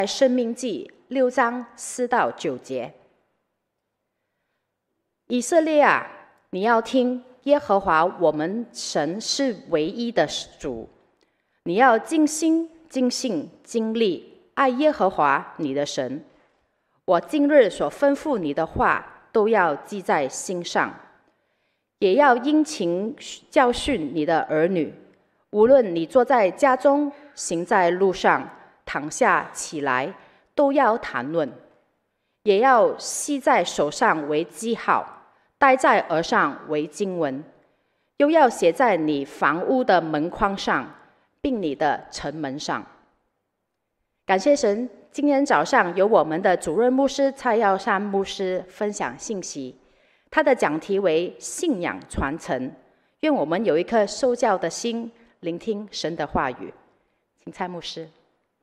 在申命记6章4到9节。以色列啊，你要听，耶和华我们神是唯一的主，你要尽心、尽性、尽力爱耶和华你的神。我今日所吩咐你的话，都要记在心上，也要殷勤教训你的儿女。无论你坐在家中，行在路上，躺下起来，都要谈论，也要系在手上为记号，戴在耳上为经文，又要写在你房屋的门框上，并你的城门上。感谢神，今天早上由我们的主任牧师蔡耀山牧师分享信息，他的讲题为信仰传承。愿我们有一颗受教的心，聆听神的话语。请蔡牧师。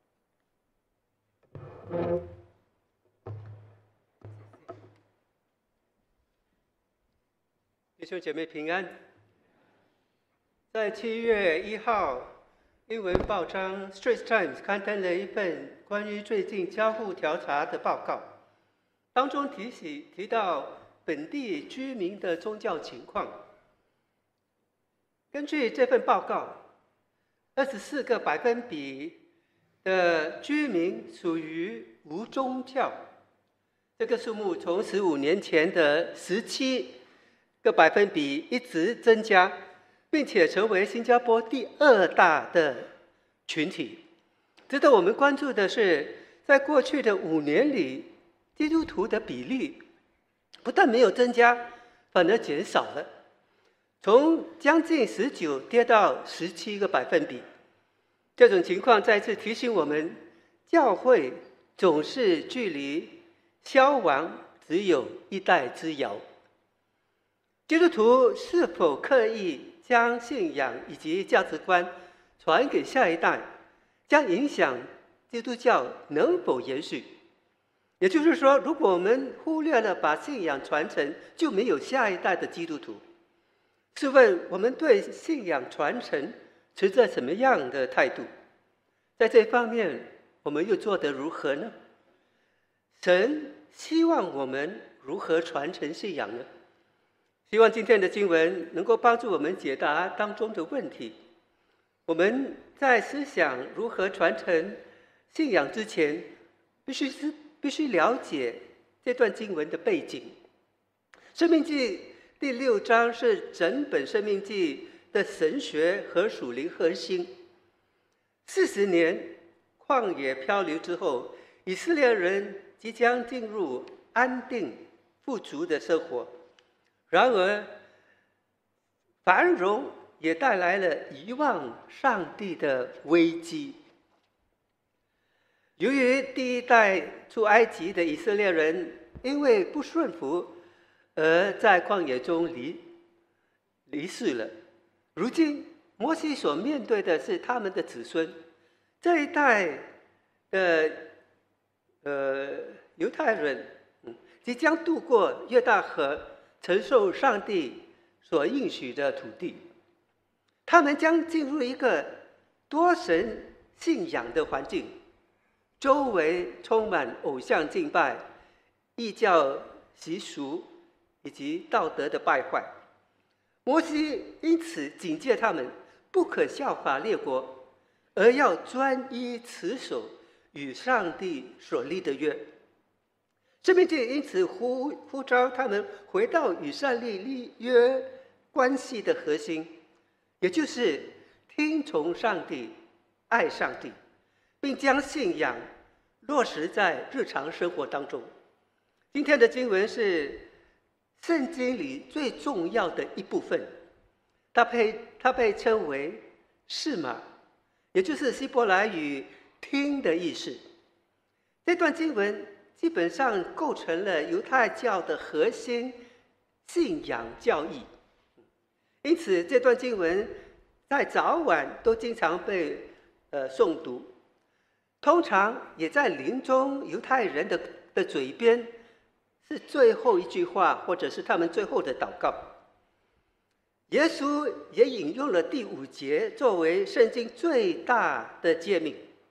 弟兄姐妹平安。在7月1号，英文报章《Straits Times》刊登了一份关于最近交互调查的报告，当中提到本地居民的宗教情况。根据这份报告，24个百分比的居民属于无宗教，这个数目从15年前的17个百分比一直增加，并且成为新加坡第2大的群体。值得我们关注的是，在过去的5年里，基督徒的比例不但没有增加，反而减少了，从将近19跌到17个百分比。这种情况再次提醒我们，教会总是距离消亡只有一代之遥。基督徒是否刻意将信仰以及价值观传给下一代，将影响基督教能否延续。也就是说，如果我们忽略了把信仰传承，就没有下一代的基督徒。试问我们对信仰传承持着什么样的态度？在这方面我们又做得如何呢？神希望我们如何传承信仰呢？希望今天的经文能够帮助我们解答当中的问题。我们在思想如何传承信仰之前，必须了解这段经文的背景。申命记第6章是整本申命记的神学和属灵核心。40年旷野漂流之后，以色列人即将进入安定富足的生活。然而，繁荣也带来了遗忘上帝的危机。由于第一代出埃及的以色列人因为不顺服而在旷野中离世了，如今摩西所面对的是他们的子孙，这一代的犹太人即将渡过约大河，承受上帝所应许的土地。他们将进入一个多神信仰的环境，周围充满偶像敬拜、异教习俗以及道德的败坏。摩西因此警戒他们不可效法列国，而要专一持守与上帝所立的约。申命记因此呼召他们回到与上帝立约关系的核心，也就是听从上帝、爱上帝，并将信仰落实在日常生活当中。今天的经文是圣经里最重要的一部分，它被称为示玛，也就是希伯来语听的意思。这段经文基本上构成了犹太教的核心信仰教义，因此这段经文在早晚都经常被诵读，通常也在临终犹太人的嘴边是最后一句话，或者是他们最后的祷告。耶稣也引用了第5节作为圣经最大的诫命，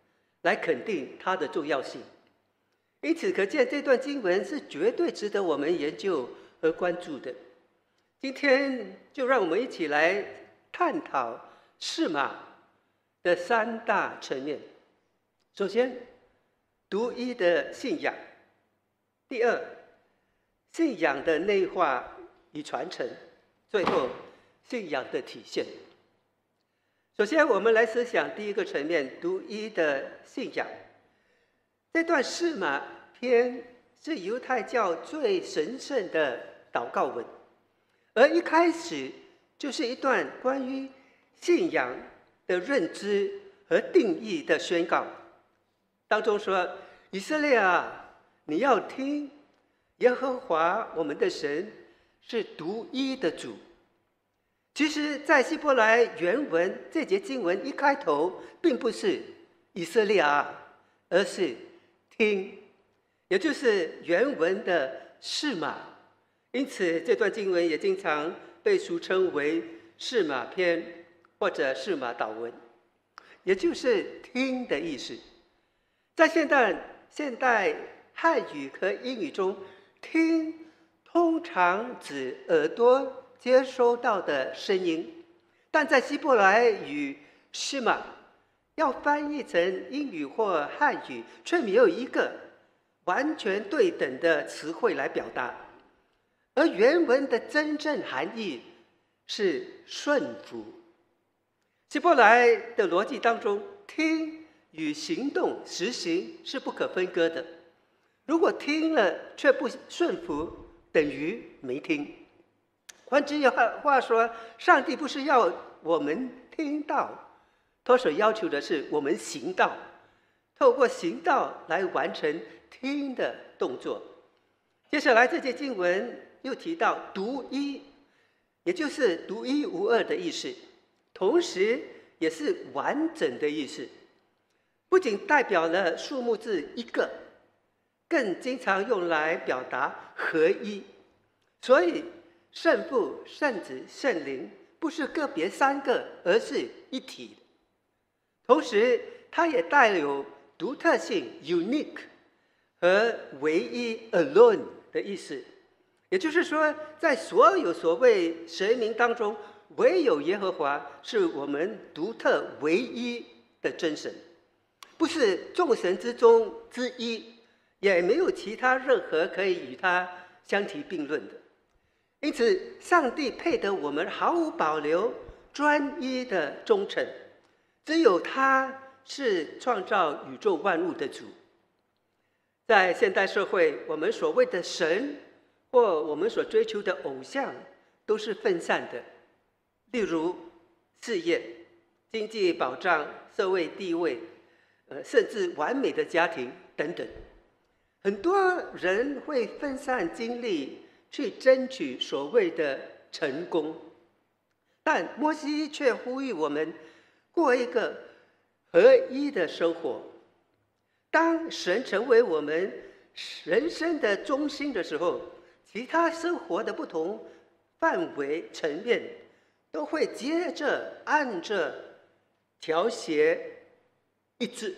来肯定它的重要性。因此可见这段经文是绝对值得我们研究和关注的。今天就让我们一起来探讨释码的三大层面。首先，独一的信仰；第二，信仰的内化与传承；最后，信仰的体现。首先，我们来思想第一个层面，独一的信仰。这段释码篇是犹太教最神圣的祷告文，而一开始就是一段关于信仰的认知和定义的宣告。当中说：“以色列啊，你要听，耶和华我们的神是独一的主。”其实，在希伯来原文这节经文一开头，并不是以色列啊，而是听，也就是原文的释码。因此，这段经文也经常被俗称为释码篇或者释码祷文，也就是听的意思。在现代汉语和英语中，听通常指耳朵接收到的声音，但在希伯来语释码要翻译成英语或汉语，却没有一个完全对等的词汇来表达。而原文的真正含义是顺服。希伯来的逻辑当中，听与行动实行是不可分割的。如果听了却不顺服，等于没听。换句话说，上帝不是要我们听到，他所要求的是我们行道，透过行道来完成听的动作。接下来这节经文又提到独一，也就是独一无二的意思，同时也是完整的意思。不仅代表了数目字一个，更经常用来表达合一。所以圣父、圣子、圣灵不是个别三个，而是一体。同时它也带有独特性 unique 和唯一 alone 的意思。也就是说，在所有所谓神明当中，唯有耶和华是我们独特唯一的真神，不是众神之中之一，也没有其他任何可以与他相提并论的。因此，上帝配得我们毫无保留、专一的忠诚，只有他是创造宇宙万物的主。在现代社会，我们所谓的神或我们所追求的偶像都是分散的，例如事业、经济保障、社会地位，甚至完美的家庭等等。很多人会分散精力去争取所谓的成功，但摩西却呼吁我们过一个合一的生活。当神成为我们人生的中心的时候，其他生活的不同范围层面都会接着按着调谐一致。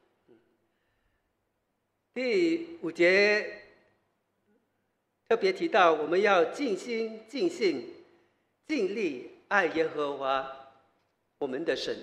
第5节特别提到，我们要尽心、尽性、尽力爱耶和华我们的神。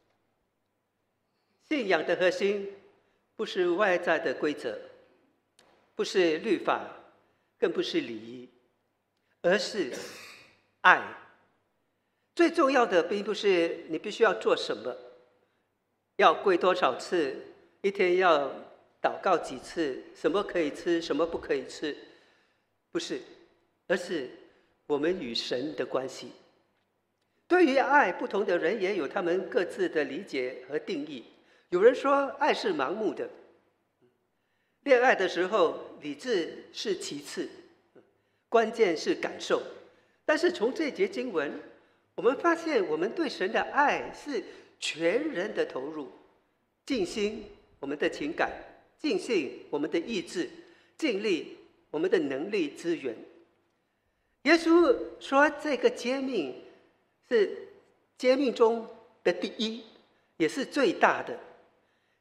信仰的核心不是外在的规则，不是律法，更不是礼仪，而是爱。最重要的并不是你必须要做什么，要跪多少次，一天要祷告几次，什么可以吃，什么不可以吃，不是，而是我们与神的关系。对于爱，不同的人也有他们各自的理解和定义。有人说爱是盲目的，恋爱的时候理智是其次，关键是感受。但是从这节经文，我们发现我们对神的爱是全人的投入，尽心我们的情感，尽兴我们的意志，尽力我们的能力资源。耶稣说这个诫命是诫命中的第一，也是最大的。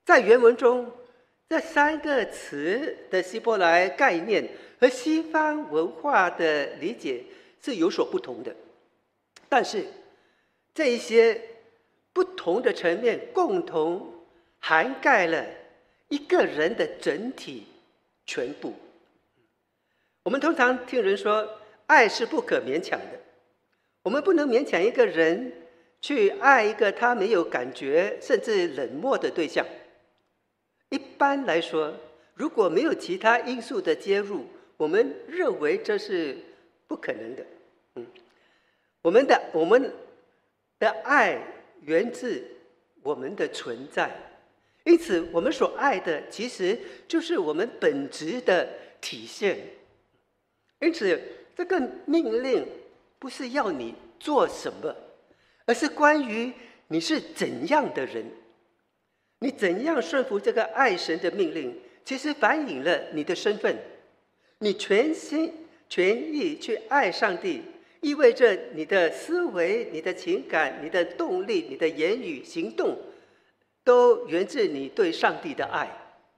在原文中，这三个词的希伯来概念和西方文化的理解是有所不同的，但是这一些不同的层面共同涵盖了一个人的整体全部。我们通常听人说，爱是不可勉强的，我们不能勉强一个人去爱一个他没有感觉甚至冷漠的对象。一般来说，如果没有其他因素的介入，我们认为这是不可能的。我们的爱源自我们的存在，因此我们所爱的其实就是我们本质的体现。因此，这个命令不是要你做什么，而是关于你是怎样的人。你怎样顺服这个爱神的命令，其实反映了你的身份。你全心全意去爱上帝，意味着你的思维、你的情感、你的动力、你的言语、行动，都源自你对上帝的爱。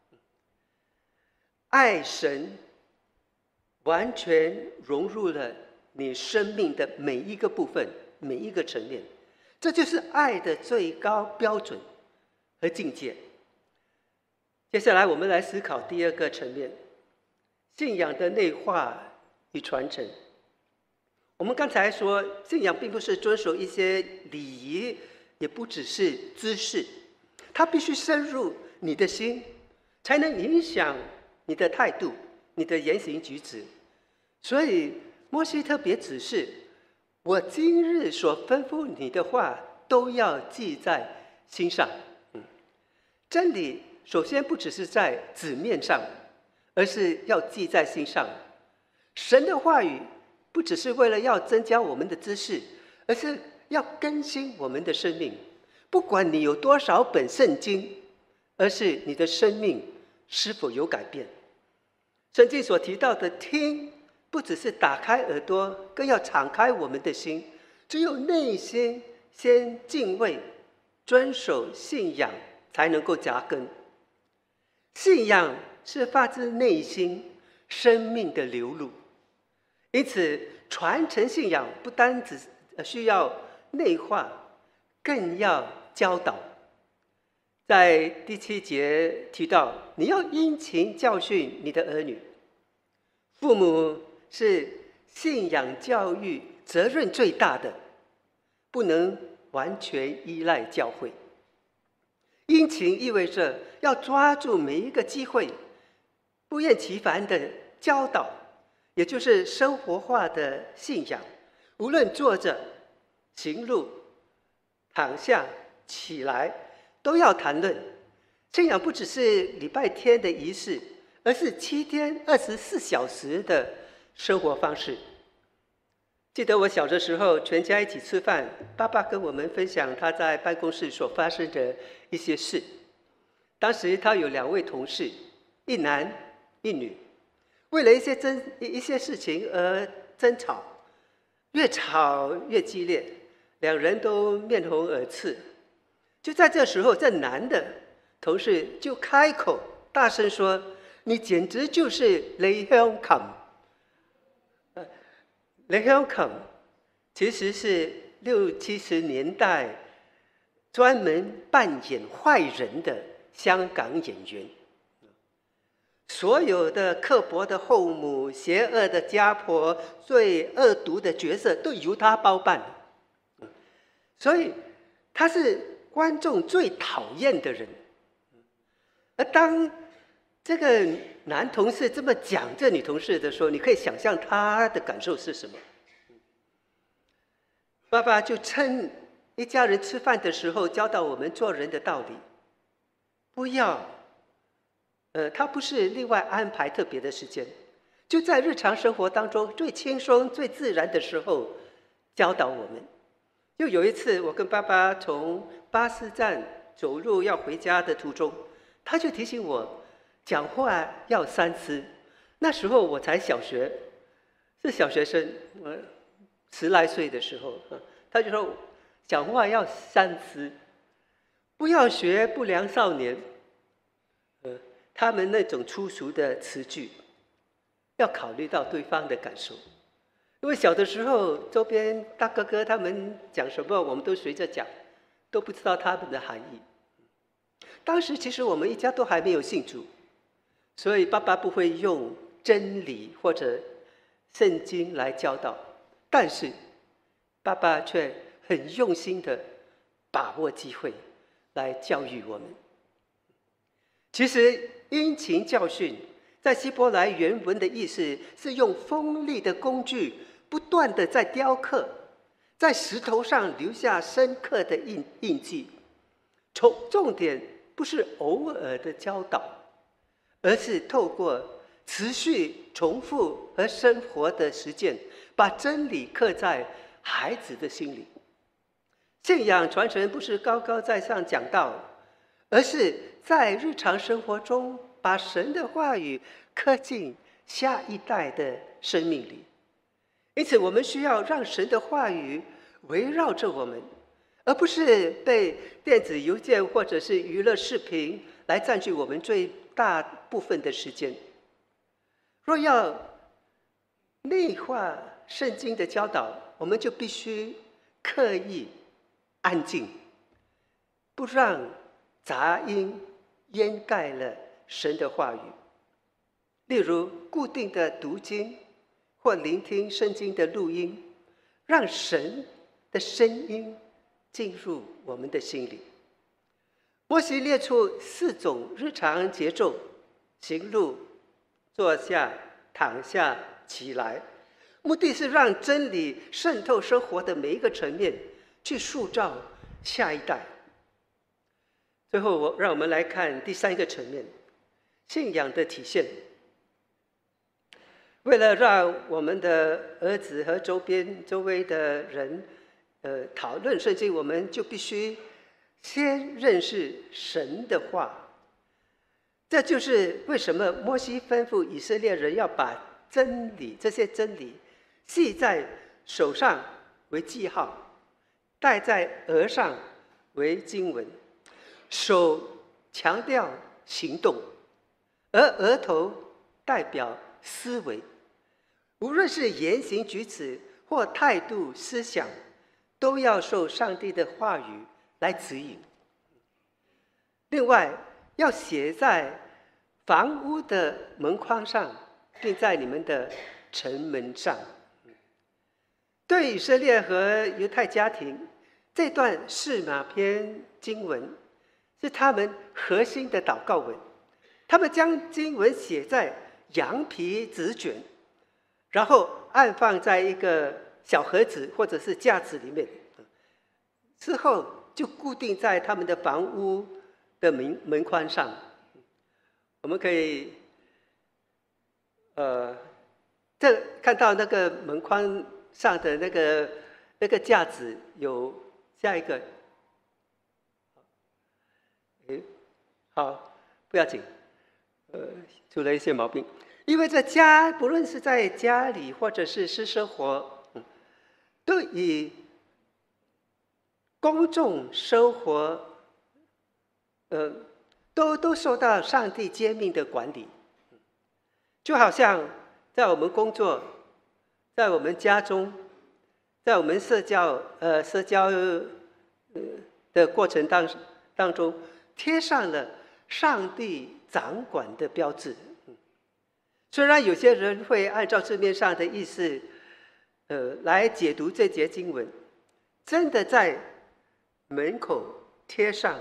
爱神完全融入了你生命的每一个部分、每一个层面，这就是爱的最高标准和境界。接下来我们来思考第二个层面，信仰的内化与传承。我们刚才说，信仰并不是遵守一些礼仪，也不只是知识，它必须深入你的心，才能影响你的态度、你的言行举止。所以摩西特别指示，我今日所吩咐你的话，都要记在心上。真理首先不只是在纸面上，而是要记在心上。神的话语不只是为了要增加我们的知识，而是要更新我们的生命。不管你有多少本圣经，而是你的生命是否有改变。圣经所提到的听，不只是打开耳朵，更要敞开我们的心。只有内心先敬畏、遵守信仰，才能够扎根。信仰是发自内心生命的流露，因此传承信仰不单只需要内化，更要教导。在第7节提到，你要殷勤教训你的儿女。父母是信仰教育责任最大的，不能完全依赖教会。殷勤意味着要抓住每一个机会，不厌其烦的教导，也就是生活化的信仰。无论坐着、行路、躺下、起来，都要谈论。信仰不只是礼拜天的仪式，而是7天24小时的生活方式。记得我小的时候，全家一起吃饭，爸爸跟我们分享他在办公室所发生的一些事。当时他有2位同事，一男一女，为了一些事情而争吵，越吵越激烈，2人都面红耳赤。就在这时候，这男的同事就开口大声说：“你简直就是雷香港。”雷香港其实是60、70年代专门扮演坏人的香港演员。所有的刻薄的后母、邪恶的家婆、最恶毒的角色都由他包办。所以他是观众最讨厌的人。而当这个男同事这么讲这女同事的时候，你可以想象他的感受是什么。爸爸就趁一家人吃饭的时候教导我们做人的道理，不要他不是另外安排特别的时间，就在日常生活当中最轻松最自然的时候教导我们。又有一次，我跟爸爸从巴士站走路要回家的途中，他就提醒我讲话要三思。那时候我才小学，是小学生，我10来岁的时候，他就说讲话要三思，不要学不良少年， 他们那种粗俗的词句，要考虑到对方的感受。因为小的时候，周边大哥哥他们讲什么，我们都随着讲，都不知道他们的含义。当时其实我们一家都还没有信主，所以爸爸不会用真理或者圣经来教导，但是爸爸却很用心的把握机会来教育我们。其实殷勤教训在希伯来原文的意思是用锋利的工具不断的在雕刻，在石头上留下深刻的印记。重点不是偶尔的教导，而是透过持续重复和生活的实践，把真理刻在孩子的心里。信仰传承不是高高在上讲道，而是在日常生活中把神的话语刻进下一代的生命里。因此我们需要让神的话语围绕着我们，而不是被电子邮件或者是娱乐视频来占据我们最大部分的时间。若要内化圣经的教导，我们就必须刻意安静，不让杂音掩盖了神的话语。例如固定的读经或聆听圣经的录音，让神的声音进入我们的心里。摩西列出4种日常节奏：行路、坐下、躺下、起来，目的是让真理渗透生活的每一个层面，去塑造下一代。最后，让我们来看第3个层面，信仰的体现。为了让我们的儿子和周围的人讨论圣经，我们就必须先认识神的话。这就是为什么摩西吩咐以色列人要把这些真理系在手上为记号，戴在额上为经文。手强调行动，而额头代表思维。无论是言行举止或态度思想，都要受上帝的话语来指引。另外，要写在房屋的门框上，并在你们的城门上。对以色列和犹太家庭，这段示马篇经文是他们核心的祷告文。他们将经文写在羊皮纸卷，然后安放在一个小盒子或者是架子里面，之后就固定在他们的房屋的门框上。我们可以看到那个门框上的那个架子有下一个，好，不要紧，出了一些毛病。因为在家，不论是在家里或者是私生活，都以公众生活，都受到上帝诫命的管理。就好像在我们工作，在我们家中，在我们社交的过程当中，贴上了上帝掌管的标志。虽然有些人会按照字面上的意思，来解读这节经文，真的在门口贴上，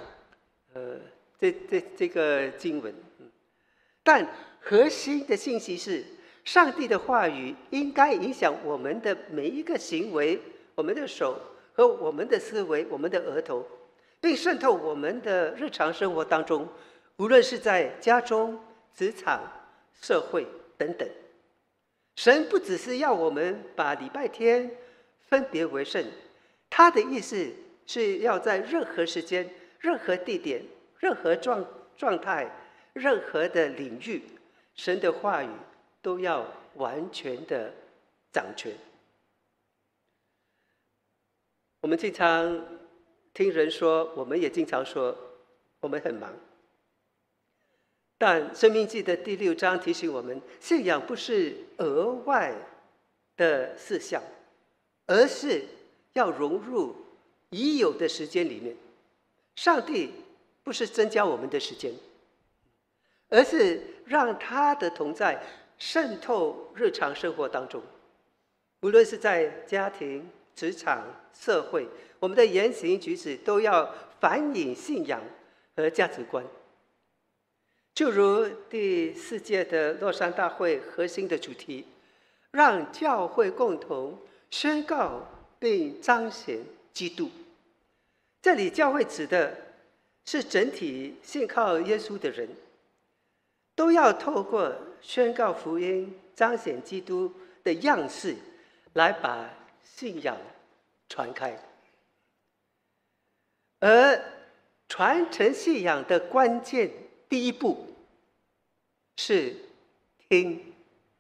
这个经文，但核心的信息是，上帝的话语应该影响我们的每一个行为，我们的手和我们的思维，我们的额头，并渗透我们的日常生活当中，无论是在家中、职场、社会等等。神不只是要我们把礼拜天分别为圣，他的意思是要在任何时间、任何地点、任何状态、任何的领域，神的话语都要完全的掌权。我们经常听人说，我们也经常说，我们很忙。 但《申命记》的第6章提醒我们，信仰不是额外的事项，而是要融入已有的时间里面。上帝不是增加我们的时间，而是让他的同在渗透日常生活当中。无论是在家庭、职场、社会，我们的言行举止都要反映信仰和价值观。就如第4届的洛杉大会核心的主题，让教会共同宣告并彰显基督。这里教会指的是整体信靠耶稣的人，都要透过宣告福音、彰显基督的样式，来把信仰传开。而传承信仰的关键第一步是听。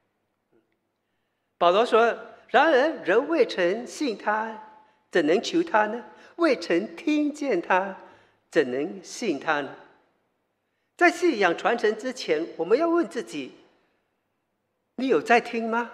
保罗说：“然而人未曾信他，怎能求他呢？未曾听见他，怎能信他呢？”在信仰传承之前，我们要问自己：你有在听吗？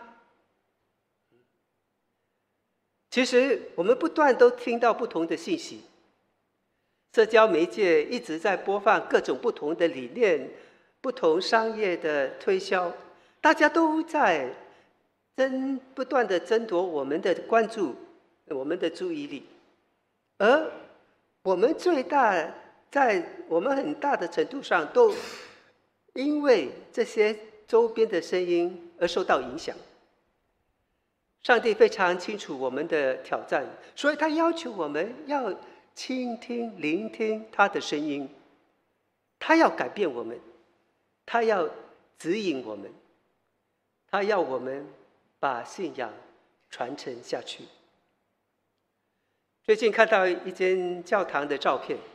其实我们不断都听到不同的信息，社交媒介一直在播放各种不同的理念、不同商业的推销，大家都在不断的争夺我们的关注、我们的注意力，而我们在我们很大的程度上都因为这些周边的声音而受到影响。上帝非常清楚我们的挑战，所以他要求我们要倾听、聆听他的声音。他要改变我们，他要指引我们，他要我们把信仰传承下去。最近看到一间教堂的照片，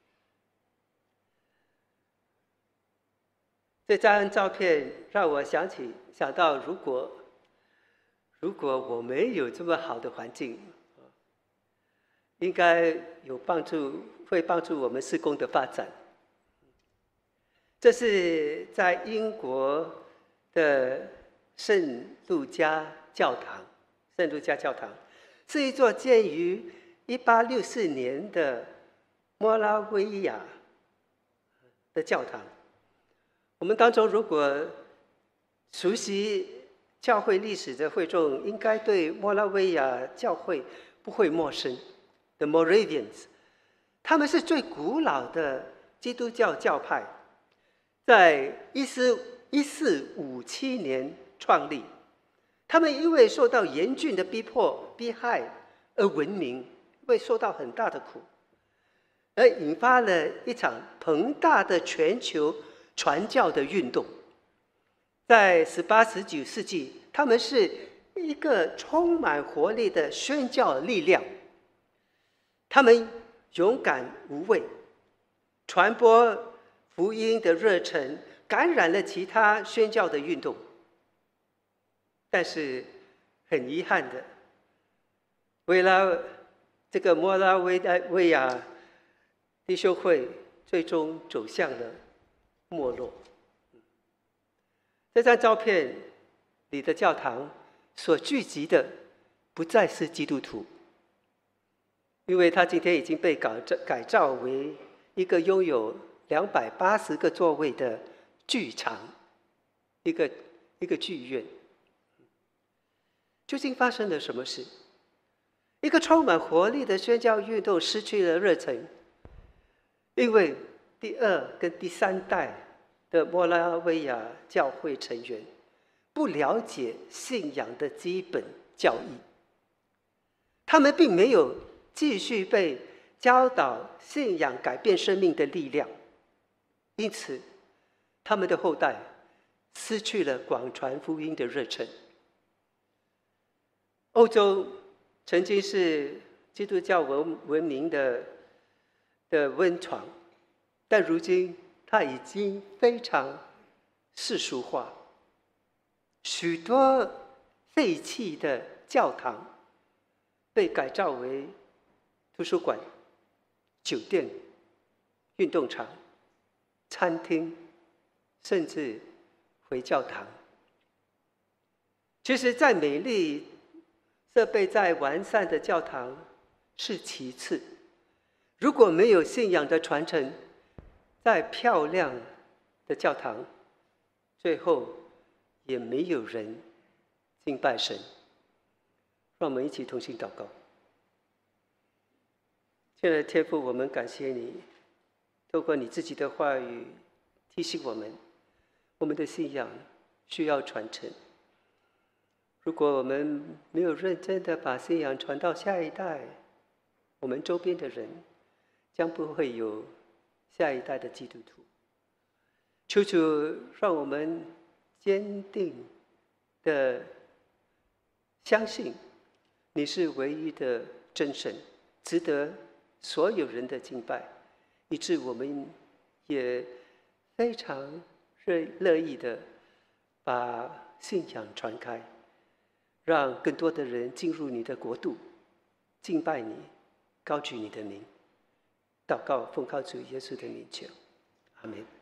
这张照片让我想到，如果我们有这么好的环境，应该会帮助我们事工的发展。这是在英国的圣路加教堂，圣路加教堂是一座建于1864年的摩拉维亚的教堂。我们当中如果熟悉教会历史的会众，应该对摩拉维亚教会不会陌生。The Moravians， 他们是最古老的基督教教派，在1457年创立。他们因为受到严峻的迫害而闻名，会受到很大的苦，而引发了一场庞大的全球传教的运动。在18、19世纪，他们是一个充满活力的宣教力量。他们勇敢无畏，传播福音的热忱感染了其他宣教的运动。但是很遗憾的，为了这个摩拉维亚弟兄会最终走向了没落。这张照片里的教堂所聚集的不再是基督徒，因为它今天已经被改造为一个拥有280个座位的剧场，一个剧院。究竟发生了什么事？一个充满活力的宣教运动失去了热忱，因为第2跟第3代的摩拉维亚教会成员不了解信仰的基本教义，他们并没有继续被教导信仰改变生命的力量，因此他们的后代失去了广传福音的热忱。欧洲曾经是基督教文明的温床，但如今它已经非常世俗化，许多废弃的教堂被改造为图书馆、酒店、运动场、餐厅、 甚至回教堂。其实，再美丽、设备再完善的教堂是其次，如果没有信仰的传承，再漂亮的教堂，最后也没有人敬拜神。让我们一起同心祷告。亲爱的天父，我们感谢你，透过你自己的话语提醒我们，我们的信仰需要传承。如果我们没有认真的把信仰传到下一代，我们周边的人将不会有下一代的基督徒。求主让我们坚定的相信你是唯一的真神，值得所有人的敬拜，以致我们也非常乐意的把信仰传开，让更多的人进入你的国度，敬拜你，高举你的名。祷告奉靠主耶稣的名求，阿们。